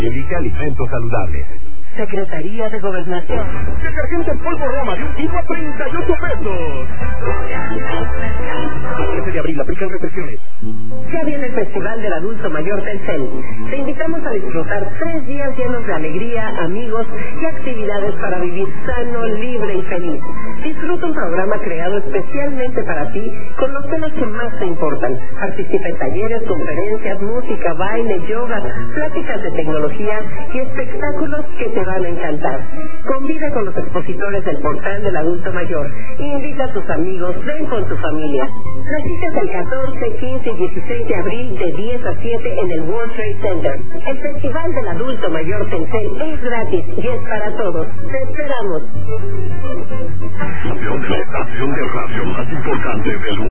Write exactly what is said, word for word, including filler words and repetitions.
Elige alimentos saludables. Secretaría de Gobernación. Detergente en polvo Roma de un kilo a treinta y ocho pesos. trece de abril, aplican restricciones. Ya viene el Festival del Adulto Mayor Telcel. Te invitamos a disfrutar tres días llenos de alegría, amigos y actividades para vivir sano, libre y feliz. Disfruta un programa creado especialmente para ti con los temas que más te importan. Participa en talleres, conferencias, música, baile, yoga, pláticas de tecnología y espectáculos que te van a encantar. Convive con los expositores del portal del adulto mayor. Invita a tus amigos, ven con tu familia. Las citas el catorce, quince y dieciséis de abril de diez a siete en el World Trade Center. El Festival del Adulto Mayor Telcel es gratis y es para todos. Te esperamos. La estación de radio más importante del